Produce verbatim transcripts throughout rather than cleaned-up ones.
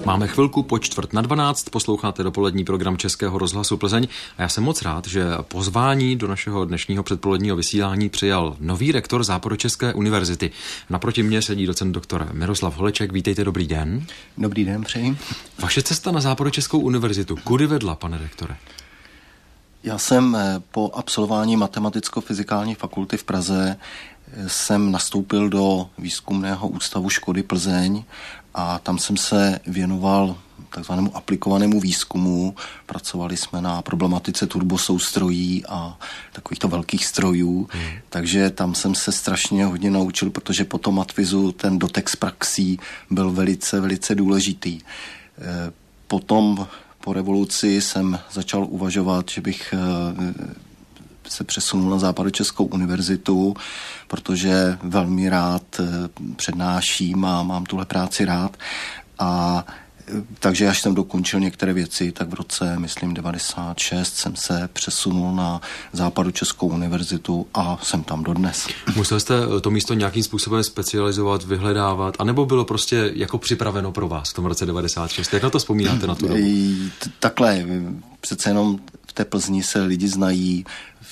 Máme chvilku po čtvrt na dvanáct, posloucháte dopolední program Českého rozhlasu Plzeň a já jsem moc rád, že pozvání do našeho dnešního předpoledního vysílání přijal nový rektor Západočeské univerzity. Naproti mně sedí docent doktor Miroslav Holeček. Vítejte, dobrý den. Dobrý den, přeji. Vaše cesta na Západočeskou univerzitu, kudy vedla, pane rektore? Já jsem po absolvování matematicko-fyzikální fakulty v Praze jsem nastoupil do výzkumného ústavu Škody Plzeň a tam jsem se věnoval takzvanému aplikovanému výzkumu. Pracovali jsme na problematice turbosoustrojí a takovýchto velkých strojů, hmm. takže tam jsem se strašně hodně naučil, protože po tom matfizu ten dotek s praxí byl velice, velice důležitý. Potom po revoluci jsem začal uvažovat, že bych se přesunul na Západočeskou univerzitu, protože velmi rád přednáším a mám tuhle práci rád. A takže až jsem dokončil některé věci, tak v roce, myslím, devadesát šest jsem se přesunul na Západočeskou univerzitu a jsem tam dodnes. Musel jste to místo nějakým způsobem specializovat, vyhledávat, anebo bylo prostě jako připraveno pro vás v tom roce devadesát šest? Jak na to vzpomínáte na tu dobu? Takhle, přece jenom v té Plzni se lidi znají,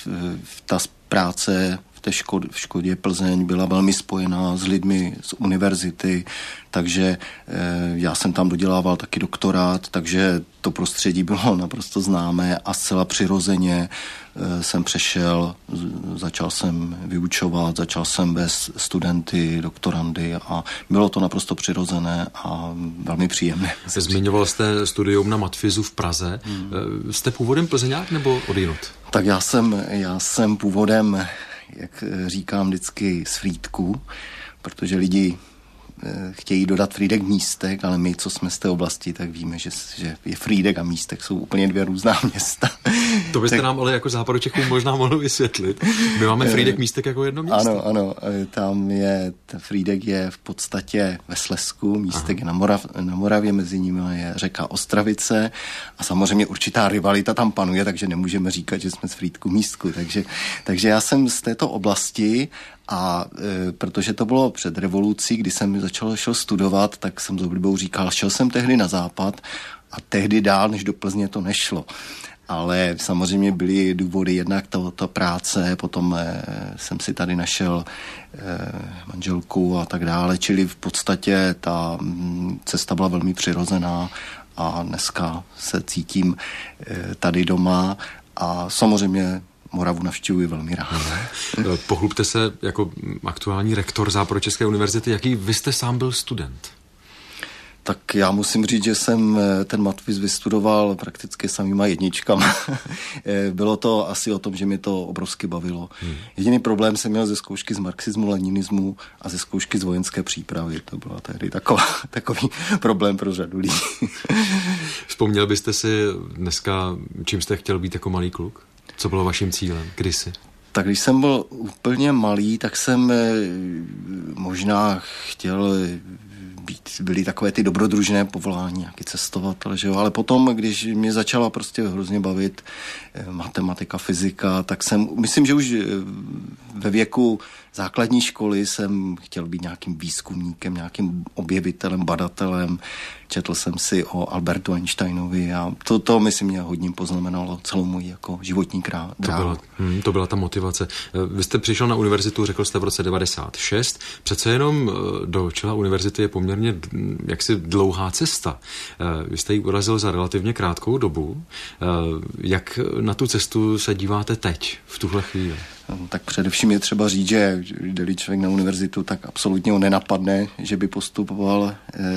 ta práce v té škod, v Škodě Plzeň byla velmi spojená s lidmi z univerzity, takže e, já jsem tam dodělával taky doktorát, takže to prostředí bylo naprosto známé a zcela přirozeně e, jsem přešel, začal jsem vyučovat, začal jsem vést studenty, doktorandy a bylo to naprosto přirozené a velmi příjemné. Zmiňoval jste studium na matfizu v Praze. Hmm. Jste původem Plzeňák nebo odjinud? Tak já jsem, já jsem původem, jak říkám vždycky, z Frýdku, protože lidi chtějí dodat Frýdek Místek, ale my, co jsme z té oblasti, tak víme, že, že je Frýdek a Místek jsou úplně dvě různá města. To byste tak... nám ale jako Západočechům možná mohl vysvětlit. My máme Frýdek Místek jako jedno místo. Ano, ano, tam je, Frýdek je v podstatě ve Slezsku, Místek Aha. je na, Morav, na Moravě, mezi nimi je řeka Ostravice a samozřejmě určitá rivalita tam panuje, takže nemůžeme říkat, že jsme z Frýdku Místku. Takže, takže já jsem z této oblasti a e, protože to bylo před revolucí, kdy jsem začal šel studovat, tak jsem s oblibou říkal, šel jsem tehdy na západ a tehdy dál, než do Plzně to nešlo. Ale samozřejmě byly důvody jednak to, to práce, potom e, jsem si tady našel e, manželku a tak dále, čili v podstatě ta m, cesta byla velmi přirozená a dneska se cítím e, tady doma a samozřejmě Moravu navštěvuji velmi rád. Pochlubte se jako aktuální rektor Západočeské univerzity. Jaký vy jste sám byl student? Tak já musím říct, že jsem ten matfiz vystudoval prakticky samýma jedničkama. Bylo to asi o tom, že mi to obrovsky bavilo. Hmm. Jediný problém jsem měl ze zkoušky z marxismu, leninismu a ze zkoušky z vojenské přípravy. To byla tehdy taková, takový problém pro řadu lidí. Vzpomněl byste si dneska, čím jste chtěl být jako malý kluk? Co bylo vaším cílem? Kdysi? Tak když jsem byl úplně malý, tak jsem možná chtěl být, byly takové ty dobrodružné povolání, nějaký cestovatel, že jo, ale potom, když mě začala prostě hrozně bavit matematika, fyzika, tak jsem, myslím, že už ve věku základní školy jsem chtěl být nějakým výzkumníkem, nějakým objevitelem, badatelem. Četl jsem si o Albertu Einsteinovi a to, to myslím, mě hodně poznamenalo celou moji jako životní dráhu. To byla, hm, to byla ta motivace. Vy jste přišel na univerzitu, řekl jste v roce devadesát šest. Přece jenom do čela univerzity je poměrně jaksi dlouhá cesta. Vy jste ji urazil za relativně krátkou dobu. Jak na tu cestu se díváte teď, v tuhle chvíli? Tak především je třeba říct, že jde-li člověk na univerzitu, tak absolutně ho nenapadne, že by postupoval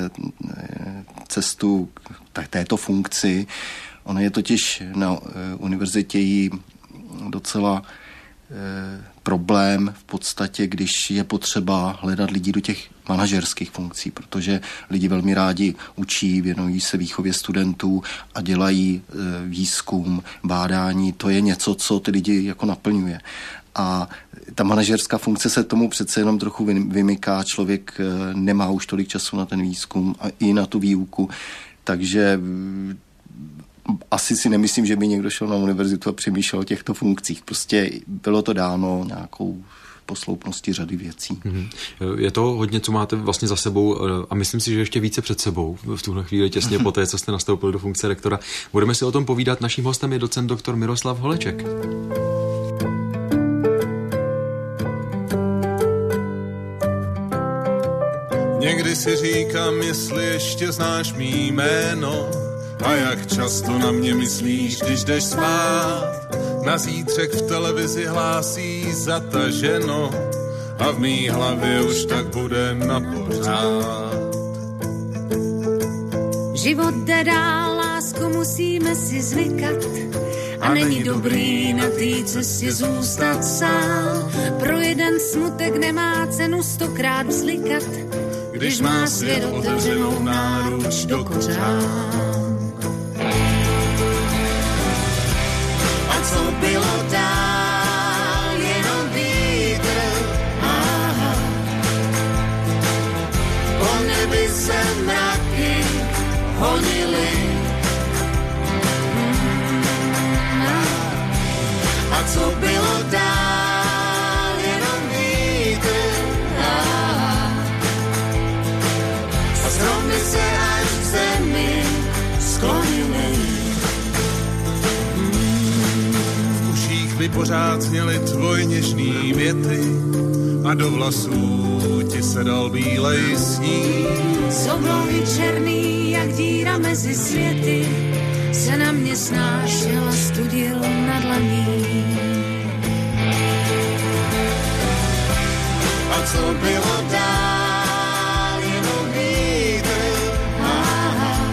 cestu k této funkci. Ono je totiž na univerzitě jí docela problém v podstatě, když je potřeba hledat lidi do těch manažerských funkcí, protože lidi velmi rádi učí, věnují se výchově studentů a dělají výzkum, bádání. To je něco, co ty lidi jako naplňuje. A ta manažerská funkce se tomu přece jenom trochu vymyká, člověk nemá už tolik času na ten výzkum a i na tu výuku, takže asi si nemyslím, že by někdo šel na univerzitu a přemýšlel o těchto funkcích. Prostě bylo to dáno nějakou posloupnosti řady věcí. Mm-hmm. Je to hodně, co máte vlastně za sebou a myslím si, že ještě více před sebou v tuhle chvíli těsně po té, co jste nastoupil do funkce rektora. Budeme si o tom povídat. Naším hostem je docent doktor Miroslav Holeček. Někdy si říkám, jestli ještě znáš mý jméno a jak často na mě myslíš, když jdeš spát. Na zítřek v televizi hlásí zataženo a v mý hlavě už tak bude na pořád. Život jde dál, lásku musíme si zvykat a není dobrý na té cestě zůstat sám. Pro jeden smutek nemá cenu stokrát vzlikat, když má svět otevřenou náruč do kořán. A co bylo dál, jenom vítr, aha. Po nebi se mraky honily. A co bylo dál, jenom vítr, aha. A stromy se až k zemi sklonily. V uších by pořád zněly tvoje něžný věty a do vlasů ti se dal bílej sníh. Z oblohy černý, jak díra mezi světy, se na mě snášel a studil na dlaní. A co bylo dál, jenom vítr, aha.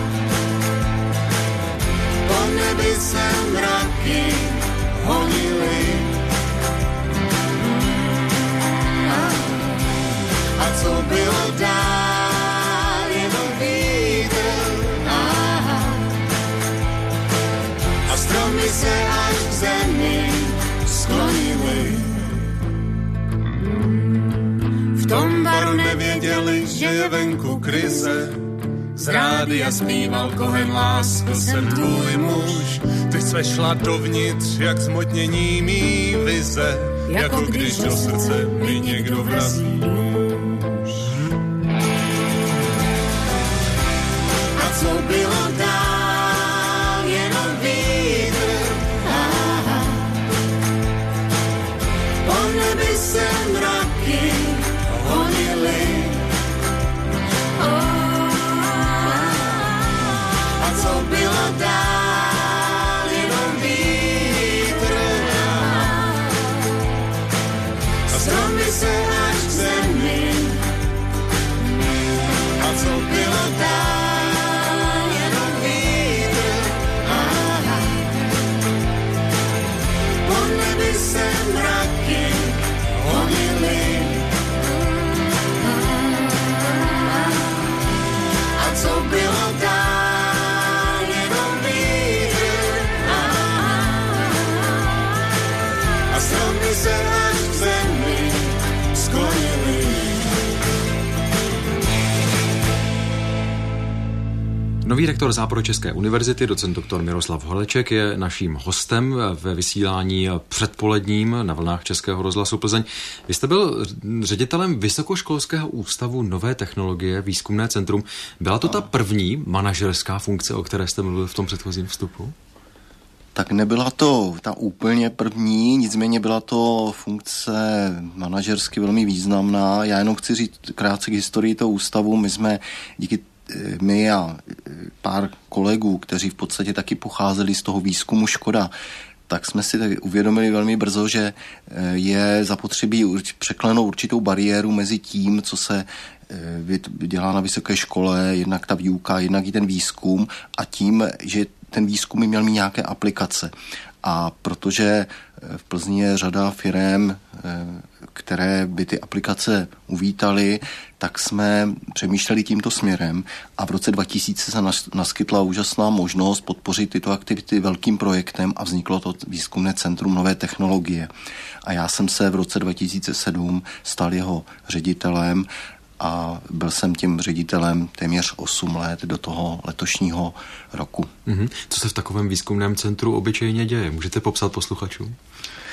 Po nebi se mraky honily. A co bylo dál, jenom vítr, aha. A stromy se až k zemi sklonily. V tom baru nevěděli, že je venku krize. Z rádia zpíval Kohen, lásko, jsem tvůj muž. Ty jsi šla dovnitř, jak zmotnění mý vize, jako když do srdce mi někdo vrazí nůž. A co bylo dál, jenom vítr, aha. Po nebi se mraky honily. A co bylo dál, jenom vítr, a stromy se až k zemi. A co bylo dál, jenom vítr, aha. Po nebi se mraky honily. A co bylo dál, jenom vítr, aha. A stromy se až k zemi sklonily. Nový rektor Západočeské univerzity, docent doktor Miroslav Holeček, je naším hostem ve vysílání předpoledním na vlnách Českého rozhlasu Plzeň. Vy jste byl ředitelem Vysokoškolského ústavu nové technologie, výzkumné centrum. Byla to ta první manažerská funkce, o které jste mluvil v tom předchozím vstupu? Tak nebyla to ta úplně první, nicméně byla to funkce manažersky velmi významná. Já jenom chci říct krátce k historii toho ústavu. My jsme díky my a pár kolegů, kteří v podstatě taky pocházeli z toho výzkumu Škoda, tak jsme si tak uvědomili velmi brzo, že je zapotřebí překlenout určitou bariéru mezi tím, co se dělá na vysoké škole, jednak ta výuka, jednak i ten výzkum, a tím, že ten výzkum by měl mít nějaké aplikace. A protože v Plzni je řada firem, které by ty aplikace uvítaly, tak jsme přemýšleli tímto směrem a v roce dva tisíce se naskytla úžasná možnost podpořit tyto aktivity velkým projektem a vzniklo to výzkumné centrum nové technologie. A já jsem se v roce dva tisíce sedm stal jeho ředitelem a byl jsem tím ředitelem téměř osm let do toho letošního roku. Mm-hmm. Co se v takovém výzkumném centru obyčejně děje? Můžete popsat posluchačům?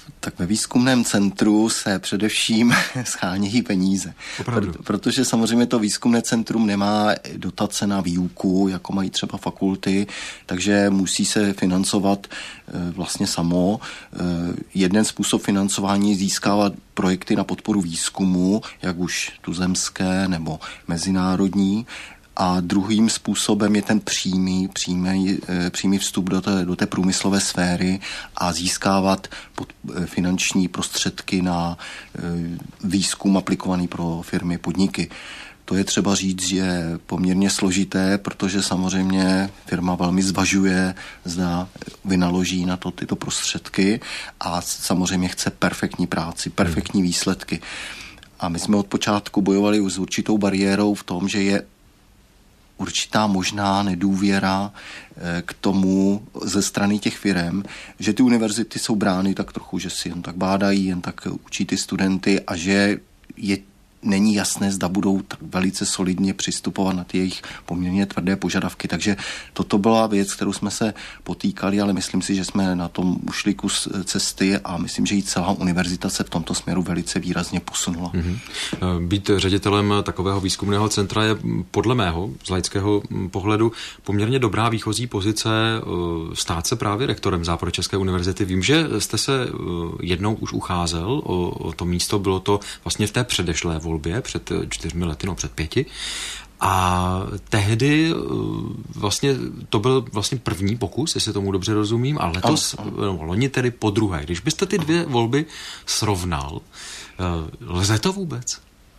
Tak ve výzkumném centru se především shánějí peníze. Pr- protože samozřejmě to výzkumné centrum nemá dotace na výuku, jako mají třeba fakulty, takže musí se financovat e, vlastně samo. E, jeden způsob financování získávat projekty na podporu výzkumu, jak už tuzemské nebo mezinárodní. A druhým způsobem je ten přímý, přímý, přímý vstup do té, do té průmyslové sféry a získávat pod, finanční prostředky na výzkum aplikovaný pro firmy, podniky. To je třeba říct, že je poměrně složité, protože samozřejmě firma velmi zvažuje, zda vynaloží na to tyto prostředky a samozřejmě chce perfektní práci, perfektní výsledky. A my jsme od počátku bojovali s určitou bariérou v tom, že je určitá možná nedůvěra k tomu ze strany těch firem, že ty univerzity jsou brány tak trochu, že si jen tak bádají, jen tak učí ty studenty a že je není jasné, zda budou tak velice solidně přistupovat na ty jejich poměrně tvrdé požadavky. Takže toto byla věc, kterou jsme se potýkali, ale myslím si, že jsme na tom ušli kus cesty a myslím, že i celá univerzita se v tomto směru velice výrazně posunula. Mm-hmm. Být ředitelem takového výzkumného centra je podle mého, z laického pohledu, poměrně dobrá výchozí pozice stát se právě rektorem Západočeské univerzity. Vím, že jste se jednou už ucházel o, o to místo, bylo to vlastně v té předešlé volbě před čtyřmi lety, no před pěti. A tehdy vlastně to byl vlastně první pokus, jestli tomu dobře rozumím, a letos, no, loni tedy po druhé. Když byste ty dvě volby srovnal, lze to vůbec?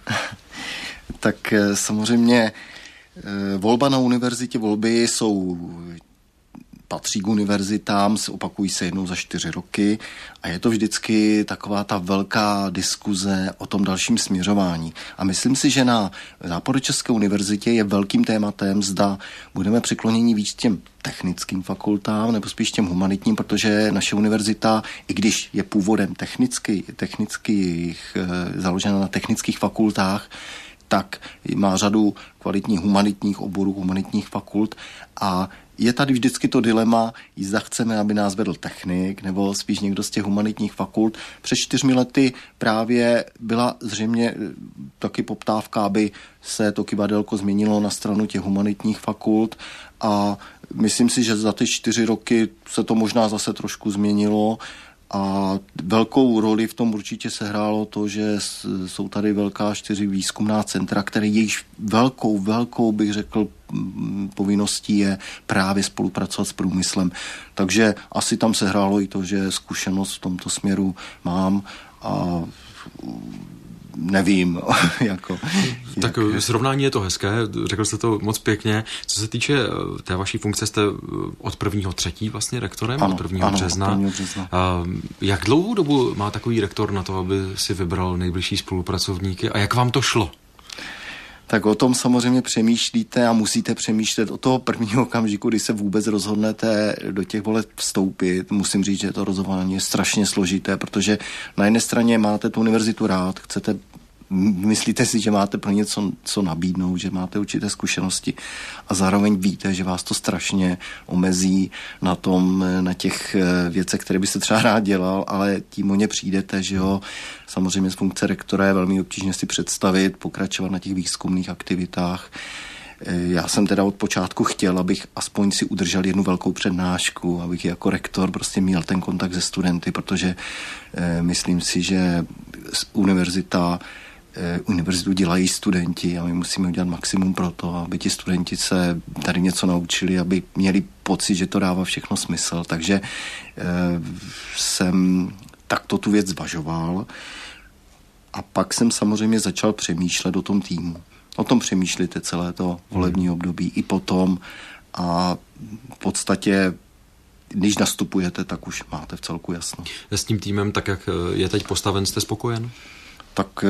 Tak samozřejmě volba na univerzitě, volby jsou patří k univerzitám, opakují se jednou za čtyři roky a je to vždycky taková ta velká diskuze o tom dalším směřování. A myslím si, že na Západočeské univerzitě je velkým tématem, zda budeme přikloněni víc těm technickým fakultám nebo spíš těm humanitním, protože naše univerzita, i když je původem technicky, technicky založena na technických fakultách, tak má řadu kvalitních humanitních oborů, humanitních fakult a je tady vždycky to dilema, zda chceme, aby nás vedl technik, nebo spíš někdo z těch humanitních fakult. Před čtyřmi lety právě byla zřejmě taky poptávka, aby se to kyvadelko změnilo na stranu těch humanitních fakult a myslím si, že za ty čtyři roky se to možná zase trošku změnilo. A velkou roli v tom určitě sehrálo to, že jsou tady velká čtyři výzkumná centra, které jejíž velkou, velkou bych řekl povinností je právě spolupracovat s průmyslem. Takže asi tam sehrálo i to, že zkušenost v tomto směru mám a nevím. jako, tak jak... srovnání je to hezké, řekl jste to moc pěkně. Co se týče té vaší funkce, jste od prvního třetí vlastně rektorem, ano, od prvního ano, března. prvního března. Jak dlouhou dobu má takový rektor na to, aby si vybral nejbližší spolupracovníky a jak vám to šlo? Tak o tom samozřejmě přemýšlíte a musíte přemýšlet od toho prvního okamžiku, kdy se vůbec rozhodnete do těch voleb vstoupit. Musím říct, že to rozhodování je strašně složité, protože na jedné straně máte tu univerzitu rád, chcete, myslíte si, že máte pro něco co nabídnout, že máte určité zkušenosti a zároveň víte, že vás to strašně omezí na tom, na těch věcech, které byste třeba rád dělal, ale tím o ně přijdete, že jo. Samozřejmě z funkce rektora je velmi obtížně si představit, pokračovat na těch výzkumných aktivitách. Já jsem teda od počátku chtěl, abych aspoň si udržel jednu velkou přednášku, abych jako rektor prostě měl ten kontakt se studenty, protože eh, myslím si, že univerzita eh, univerzitu dělají studenti a my musíme udělat maximum pro to, aby ti studenti se tady něco naučili, aby měli pocit, že to dává všechno smysl. Takže eh, jsem takto tu věc zvažoval a pak jsem samozřejmě začal přemýšlet o tom týmu. O tom přemýšlíte celé to volební období i potom a v podstatě, když nastupujete, tak už máte v celku jasno. S tím týmem, tak jak je teď postaven, jste spokojen? Tak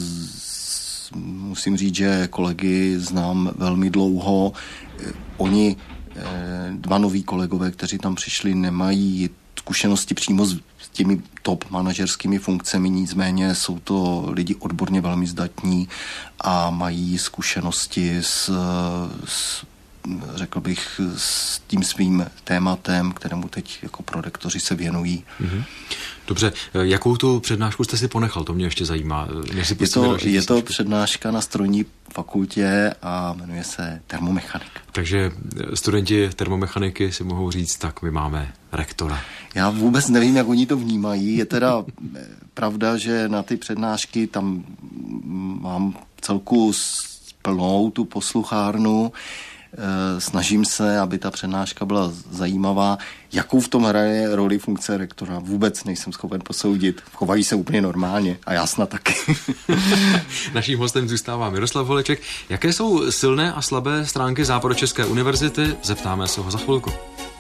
z, musím říct, že kolegy znám velmi dlouho. Oni, dva noví kolegové, kteří tam přišli, nemají zkušenosti přímo s těmi top manažerskými funkcemi, nicméně jsou to lidi odborně velmi zdatní a mají zkušenosti s, s řekl bych, s tím svým tématem, kterému teď jako prorektoři se věnují. Mm-hmm. Dobře, jakou tu přednášku jste si ponechal? To mě ještě zajímá. Si je to, je to přednáška na strojní fakultě a jmenuje se termomechanik. Takže studenti termomechaniky si mohou říct, tak my máme rektora. Já vůbec nevím, jak oni to vnímají. Je teda pravda, že na ty přednášky tam mám celku plnou tu posluchárnu. Snažím se, aby ta přednáška byla zajímavá. Jakou v tom hraje roli funkce rektora? Vůbec nejsem schopen posoudit. Chovají se úplně normálně a já snad taky. Naším hostem zůstává Miroslav Holeček. Jaké jsou silné a slabé stránky Západočeské univerzity? Zeptáme se ho za chvilku.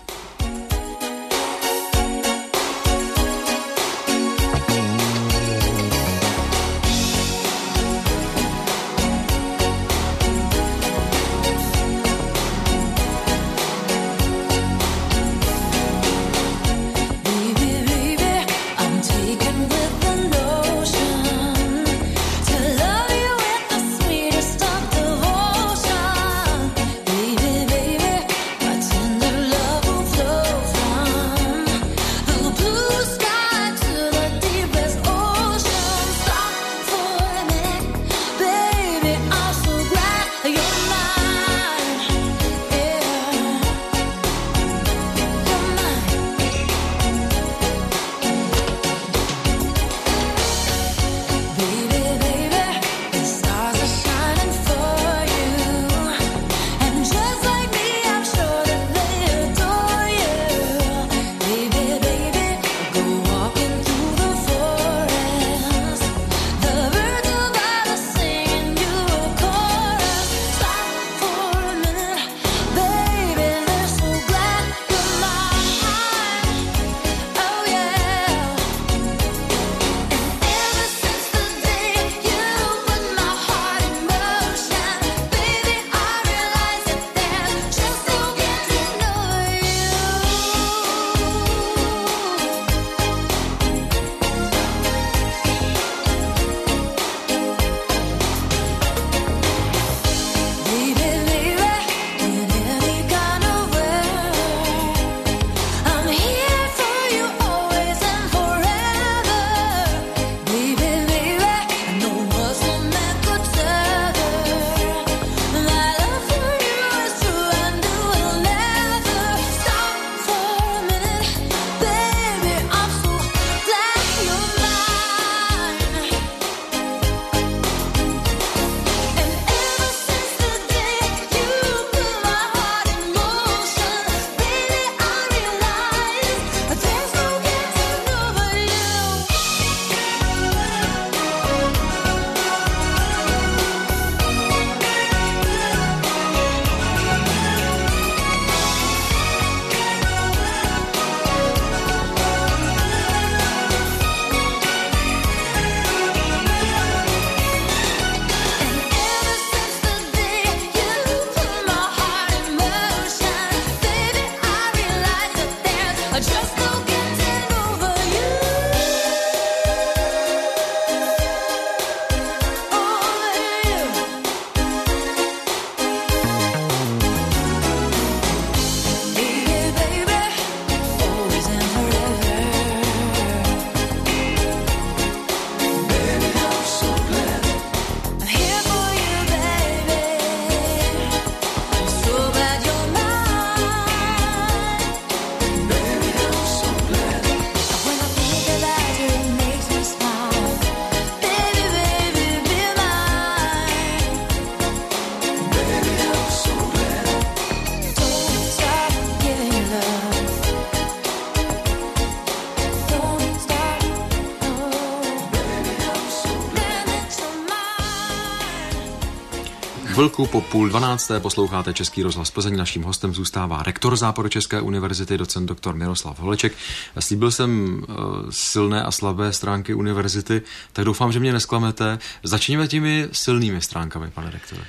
Chvilku po půl dvanácté posloucháte Český rozhlas Plzeň. Naším hostem zůstává rektor Západočeské univerzity, docent doktor Miroslav Holeček. Slíbil jsem uh, silné a slabé stránky univerzity, tak doufám, že mě nesklamete. Začněme těmi silnými stránkami, pane rektore.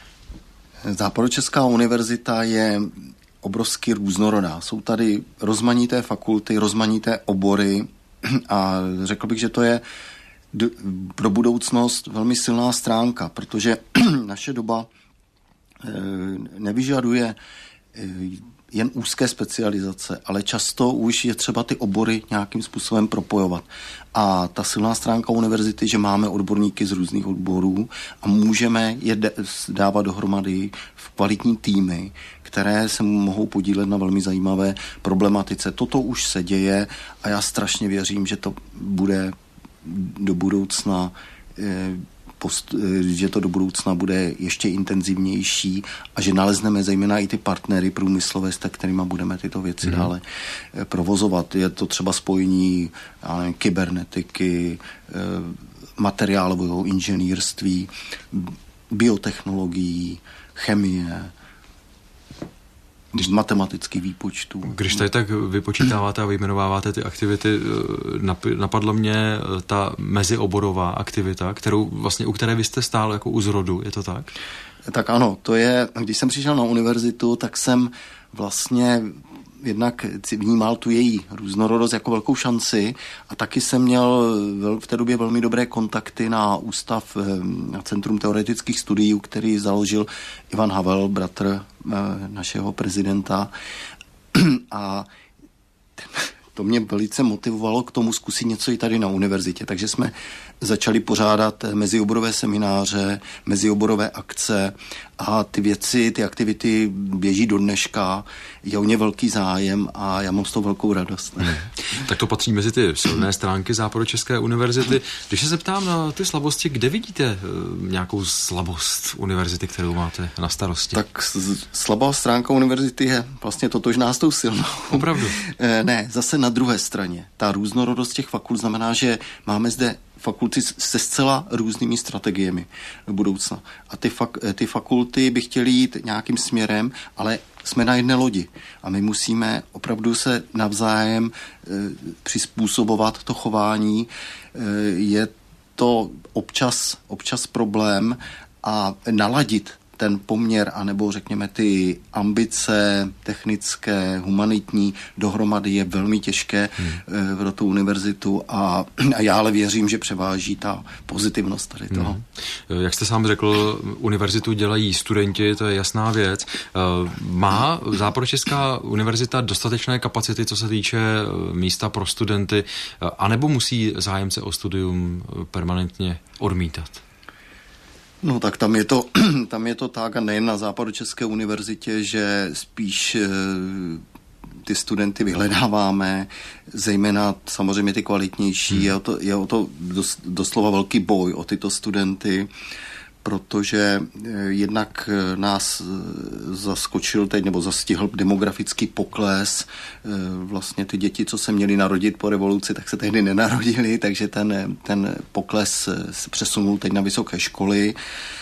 Západočeská univerzita je obrovsky různorodá. Jsou tady rozmanité fakulty, rozmanité obory a řekl bych, že to je pro budoucnost velmi silná stránka, protože naše doba nevyžaduje jen úzké specializace, ale často už je třeba ty obory nějakým způsobem propojovat. A ta silná stránka univerzity, že máme odborníky z různých odborů a můžeme je dávat dohromady v kvalitní týmy, které se mohou podílet na velmi zajímavé problematice. Toto už se děje a já strašně věřím, že to bude do budoucna Post, že to do budoucna bude ještě intenzivnější a že nalezneme zejména i ty partnery průmyslové, s kterými budeme tyto věci mm. dále provozovat. Je to třeba spojení nevím, kybernetiky, materiálového inženýrství, biotechnologií, chemie, matematických výpočtů. Když tady tak vypočítáváte a vyjmenováváte ty aktivity, napadla mě ta mezioborová aktivita, kterou vlastně, u které vy jste stál jako u zrodu, je to tak? Tak ano, to je, když jsem přišel na univerzitu, tak jsem vlastně jednak vnímal tu její různorodost jako velkou šanci a taky jsem měl v té době velmi dobré kontakty na ústav, na Centrum teoretických studií, který založil Ivan Havel, bratr našeho prezidenta. A to mě velice motivovalo k tomu zkusit něco i tady na univerzitě. Takže jsme začali pořádat mezioborové semináře, mezioborové akce a ty věci, ty aktivity běží do dneška. Je o ně velký zájem a já mám z toho velkou radost. Hmm. Tak to patří mezi ty silné stránky Západočeské univerzity. Když se zeptám na ty slabosti, kde vidíte nějakou slabost univerzity, kterou máte na starosti? Tak slabá stránka univerzity je vlastně totožná s tou silnou. Opravdu? Ne, zase na druhé straně. Ta různorodost těch fakult znamená, že máme zde fakulty se zcela různými strategiemi do budoucna. A ty, fak, ty fakulty by chtěly jít nějakým směrem, ale jsme na jedné lodi a my musíme opravdu se navzájem e, přizpůsobovat to chování. E, je to občas, občas problém a naladit ten poměr, anebo řekněme ty ambice technické, humanitní dohromady je velmi těžké hmm. pro tu univerzitu a, a já ale věřím, že převáží ta pozitivnost tady toho. Hmm. Jak jste sám řekl, univerzitu dělají studenti, to je jasná věc. Má Západočeská univerzita dostatečné kapacity, co se týče místa pro studenty, anebo musí zájemce o studium permanentně odmítat? No tak tam je to, tam je to tak a nejen na Západočeské univerzitě, že spíš e, ty studenty vyhledáváme, zejména samozřejmě ty kvalitnější. Hmm. Je o to, je o to dos, doslova velký boj o tyto studenty, protože jednak nás zaskočil teď, nebo zastihl demografický pokles. Vlastně ty děti, co se měly narodit po revoluci, tak se tehdy nenarodili, takže ten, ten pokles se přesunul teď na vysoké školy.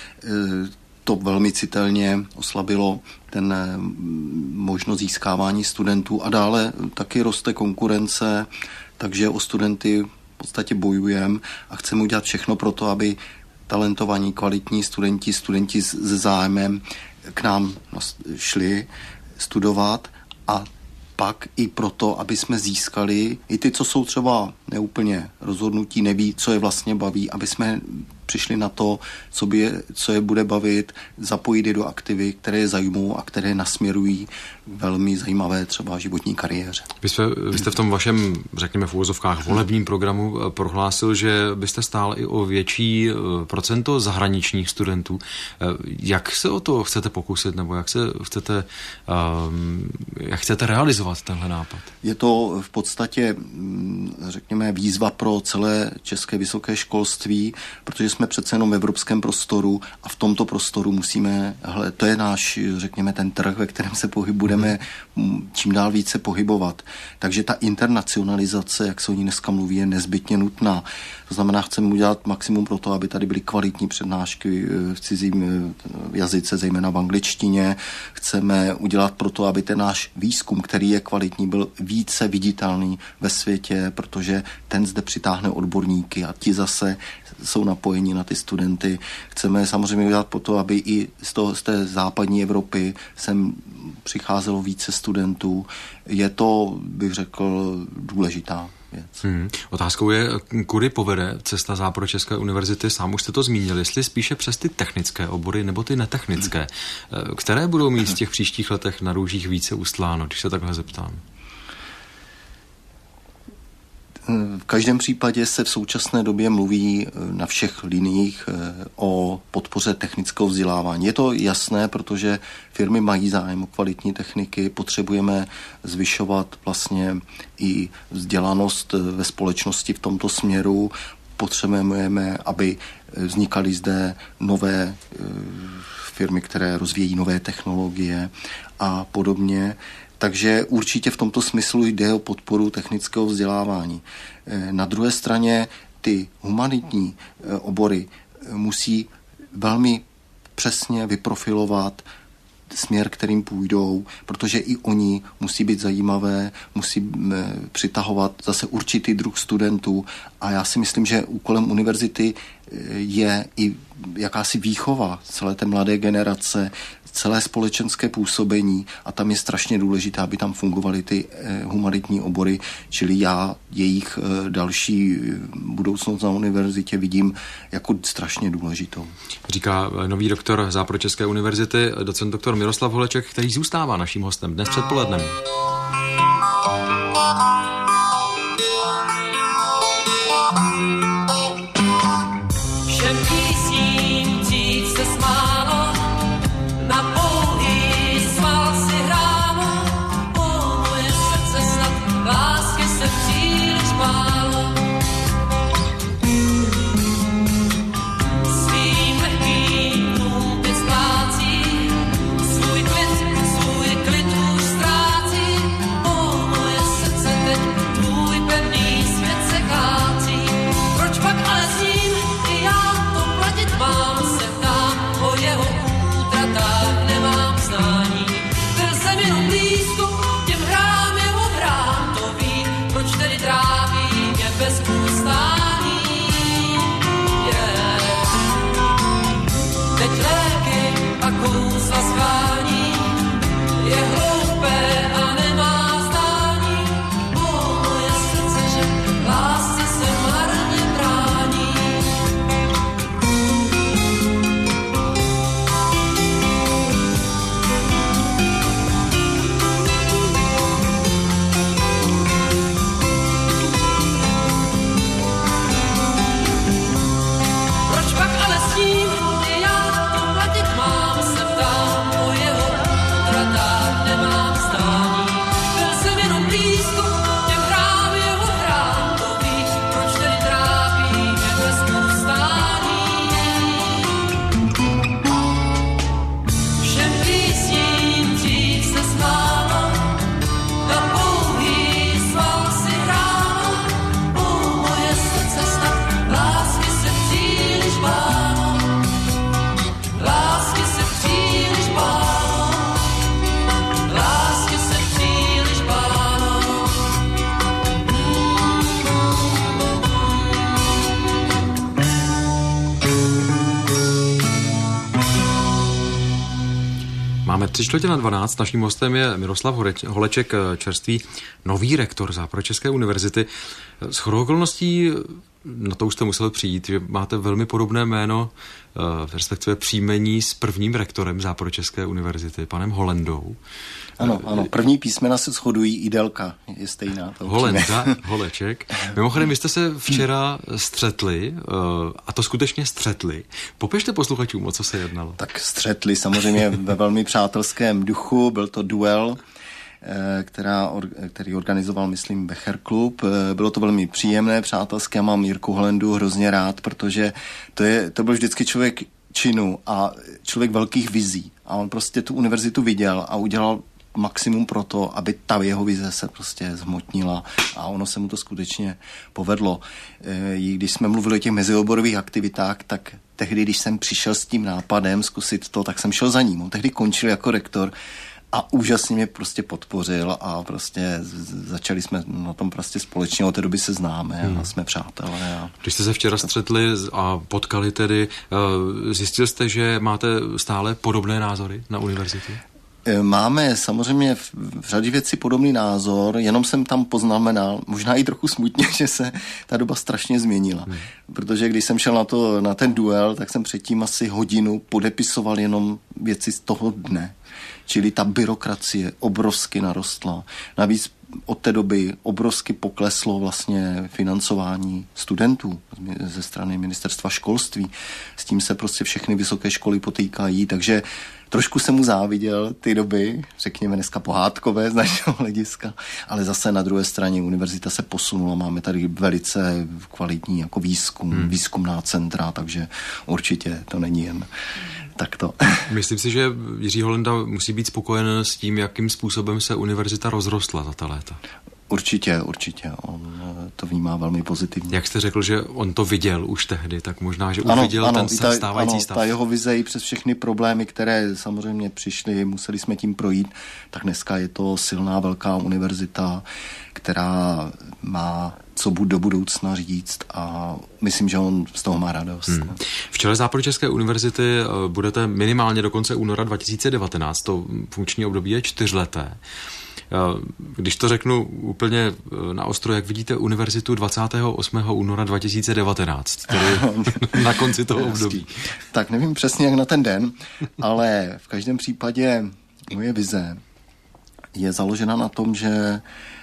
To velmi citelně oslabilo ten možnost získávání studentů a dále taky roste konkurence, takže o studenty v podstatě bojujeme a chceme udělat všechno pro to, aby talentovaní, kvalitní studenti, studenti s zájmem k nám šli studovat a pak i proto, aby jsme získali i ty, co jsou třeba neúplně rozhodnutí, neví, co je vlastně baví, aby jsme přišli na to, co, by je, co je bude bavit, zapojit je do aktivit, které je zajmou a které nasměrují velmi zajímavé třeba životní kariéře. Vy jste, vy jste v tom vašem, řekněme v uvozovkách, volebním programu prohlásil, že byste stál i o větší procento zahraničních studentů. Jak se o to chcete pokusit, nebo jak se chcete, um, jak chcete realizovat tenhle nápad? Je to v podstatě, řekněme, výzva pro celé české vysoké školství, protože jsme přece jenom v evropském prostoru a v tomto prostoru musíme, hele, to je náš, řekněme, ten trh, ve kterém se budeme čím dál více pohybovat. Takže ta internacionalizace, jak se o ní dneska mluví, je nezbytně nutná. To znamená, chceme udělat maximum pro to, aby tady byly kvalitní přednášky v cizím jazyce, zejména v angličtině. Chceme udělat pro to, aby ten náš výzkum, který je kvalitní, byl více viditelný ve světě, protože ten zde přitáhne odborníky a ti zase jsou napojeni na ty studenty. Chceme samozřejmě udělat pro to, aby i z, toho, z té západní Evropy sem přicházelo více studentů. Je to, bych řekl, důležitá věc. Hmm. Otázkou je, kudy povede cesta Západočeské univerzity, sám už jste to zmínil, jestli spíše přes ty technické obory nebo ty netechnické, které budou mít v těch příštích letech na růžích více ustláno, když se takhle zeptám? V každém případě se v současné době mluví na všech liniích o podpoře technického vzdělávání. Je to jasné, protože firmy mají zájem o kvalitní techniky, potřebujeme zvyšovat vlastně i vzdělanost ve společnosti v tomto směru, potřebujeme, aby vznikaly zde nové firmy, které rozvíjí nové technologie a podobně. Takže určitě v tomto smyslu jde o podporu technického vzdělávání. Na druhé straně ty humanitní obory musí velmi přesně vyprofilovat směr, kterým půjdou, protože i oni musí být zajímavé, musí přitahovat zase určitý druh studentů a já si myslím, že úkolem univerzity je i jakási výchova celé té mladé generace, celé společenské působení a tam je strašně důležité, aby tam fungovaly ty humanitní obory, čili já jejich další budoucnost na univerzitě vidím jako strašně důležitou. Říká nový doktor Západočeské univerzity, docent doktor Miroslav Holeček, který zůstává naším hostem dnes předpolednem. Máme tři čtvrtě na dvanáct, naším hostem je Miroslav Holeček, čerstvý nový rektor Západočeské univerzity. Shodou okolností, na to už jste musel přijít, že máte velmi podobné jméno, respektive příjmení s prvním rektorem Západočeské univerzity, panem Holendou. Ano, ano, první písmena se shodují, i délka je stejná. Holenda, Holeček. Mimochodem, vy jste se včera střetli, a to skutečně střetli. Popište posluchačům, o co se jednalo. Tak střetli samozřejmě ve velmi přátelském duchu, byl to duel, která, který organizoval, myslím, Becher klub. Bylo to velmi příjemné, přátelské, mám Jirku Holendu hrozně rád, protože to, je, to byl vždycky člověk činu a člověk velkých vizí. A on prostě tu univerzitu viděl a udělal maximum pro to, aby ta jeho vize se prostě zhmotnila a ono se mu to skutečně povedlo. E, když jsme mluvili o těch mezioborových aktivitách, tak tehdy, když jsem přišel s tím nápadem zkusit to, tak jsem šel za ním. On tehdy končil jako rektor a úžasně mě prostě podpořil a prostě začali jsme na tom prostě společně, od té doby se známe hmm. a jsme přátelé. A... Když jste se včera střetli a potkali tedy, zjistil jste, že máte stále podobné názory na univerzitě? Máme samozřejmě v, v řadě věcí podobný názor, jenom jsem tam poznamenal, možná i trochu smutně, že se ta doba strašně změnila. Hmm. Protože když jsem šel na, to, na ten duel, tak jsem předtím asi hodinu podepisoval jenom věci z toho dne. Čili ta byrokracie obrovsky narostla. Navíc od té doby obrovsky pokleslo vlastně financování studentů ze strany ministerstva školství. S tím se prostě všechny vysoké školy potýkají, takže trošku jsem mu záviděl ty doby, řekněme dneska pohádkové z našeho hlediska, ale zase na druhé straně univerzita se posunula, máme tady velice kvalitní jako výzkum, hmm. výzkumná centra, takže určitě to není jen takto. Myslím si, že Jiří Holenda musí být spokojen s tím, jakým způsobem se univerzita rozrostla za ta léta. Určitě, určitě. On to vnímá velmi pozitivně. Jak jste řekl, že on to viděl už tehdy, tak možná, že už ano, viděl ano, ten ta, stávající ano, stav. Ta jeho vize i přes všechny problémy, které samozřejmě přišly, museli jsme tím projít, tak dneska je to silná velká univerzita, která má co buď do budoucna říct a myslím, že on z toho má radost. Hmm. V čele Západočeské univerzity budete minimálně do konce února dva tisíce devatenáct, to funkční období je čtyřleté. Když to řeknu úplně na ostro, jak vidíte univerzitu dvacátého osmého února dva tisíce devatenáct, tedy na konci toho období? Tak nevím přesně, jak na ten den, ale v každém případě moje vize je založena na tom, že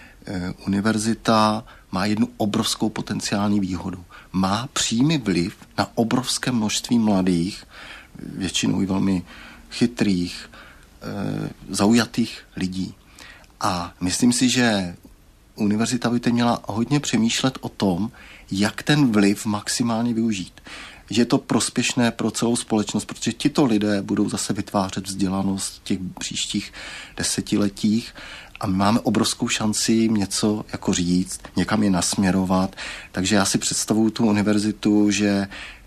univerzita má jednu obrovskou potenciální výhodu. Má přímý vliv na obrovské množství mladých, většinou i velmi chytrých, zaujatých lidí. A myslím si, že univerzita by teď měla hodně přemýšlet o tom, jak ten vliv maximálně využít. Že je to prospěšné pro celou společnost, protože tito lidé budou zase vytvářet vzdělanost v těch příštích desetiletích a my máme obrovskou šanci jim něco jako říct, někam je nasměrovat. Takže já si představuju tu univerzitu, že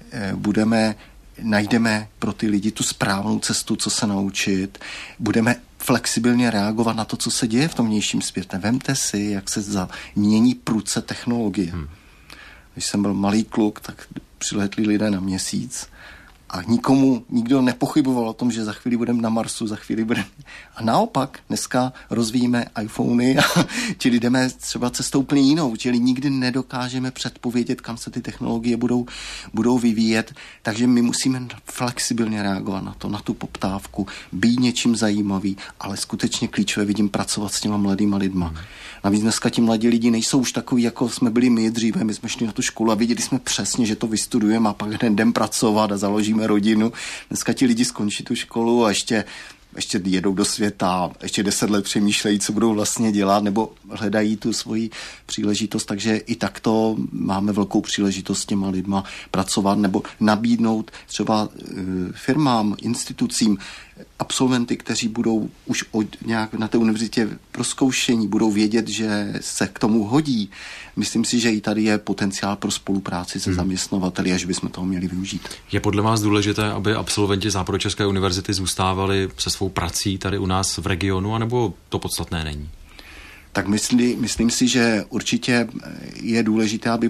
budeme, najdeme pro ty lidi tu správnou cestu, co se naučit, budeme flexibilně reagovat na to, co se děje v tom vnějším světě. Vemte si, jak se mění prudce technologie. Hmm. Když jsem byl malý kluk, tak přiletli lidé na měsíc a nikomu, nikdo nepochyboval o tom, že za chvíli budeme na Marsu, za chvíli budeme... A naopak, dneska rozvíjíme iPhony, čili jdeme třeba cestou úplně jinou, čili nikdy nedokážeme předpovědět, kam se ty technologie budou, budou vyvíjet, takže my musíme flexibilně reagovat na to, na tu poptávku, být něčím zajímavý, ale skutečně klíčové vidím pracovat s těma mladýma lidma. Navíc dneska ti mladí lidi nejsou už takový, jako jsme byli my dříve, my jsme šli na tu školu a viděli jsme přesně, že to vystudujeme a pak hned jdem pracovat a založíme rodinu. Dneska ti lidi skončí tu školu a ještě, ještě jedou do světa, ještě deset let přemýšlejí, co budou vlastně dělat, nebo hledají tu svoji příležitost, takže i takto máme velkou příležitost s těma lidma pracovat nebo nabídnout třeba firmám, institucím, absolventy, kteří budou už od, nějak na té univerzitě prozkoušení, budou vědět, že se k tomu hodí. Myslím si, že i tady je potenciál pro spolupráci se hmm. zaměstnavateli, až bychom toho měli využít. Je podle vás důležité, aby absolventi Západočeské univerzity zůstávali se svou prací tady u nás v regionu, anebo to podstatné není? Tak myslí, myslím si, že určitě je důležité, aby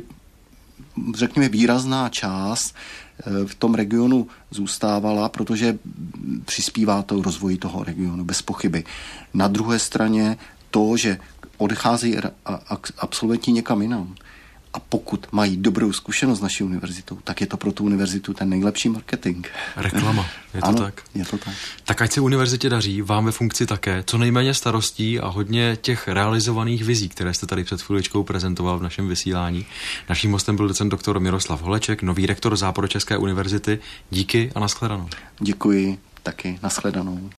řekněme výrazná část v tom regionu zůstávala, protože přispívá to rozvoji toho regionu, bez pochyby. Na druhé straně to, že odcházejí absolventi někam jinam a pokud mají dobrou zkušenost s naší univerzitou, tak je to pro tu univerzitu ten nejlepší marketing. Reklama, je to ano, tak? je to tak. Tak ať se univerzitě daří, vám ve funkci také, co nejméně starostí a hodně těch realizovaných vizí, které jste tady před chviličkou prezentoval v našem vysílání. Naším hostem byl docent doktor Miroslav Holeček, nový rektor Západočeské univerzity. Díky a nashledanou. Děkuji, taky nashledanou.